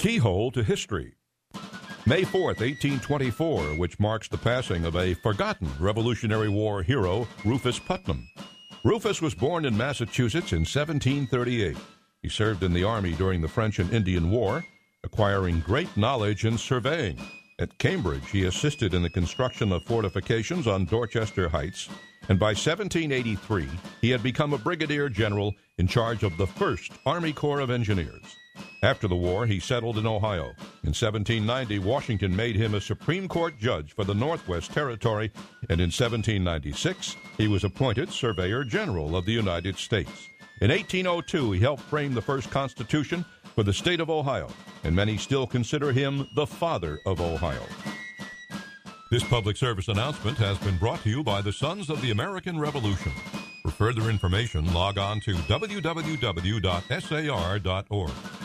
Keyhole to History. May 4th, 1824, which marks the passing of a forgotten Revolutionary War hero, Rufus Putnam. Rufus was born in Massachusetts in 1738. He served in the Army during the French and Indian War, acquiring great knowledge in surveying. At Cambridge, he assisted in the construction of fortifications on Dorchester Heights, and by 1783, he had become a brigadier general in charge of the 1st Army Corps of Engineers. After the war, he settled in Ohio. In 1790, Washington made him a Supreme Court judge for the Northwest Territory, and in 1796, he was appointed Surveyor General of the United States. In 1802, he helped frame the first Constitution for the state of Ohio, and many still consider him the father of Ohio. This public service announcement has been brought to you by the Sons of the American Revolution. For further information, log on to www.sar.org.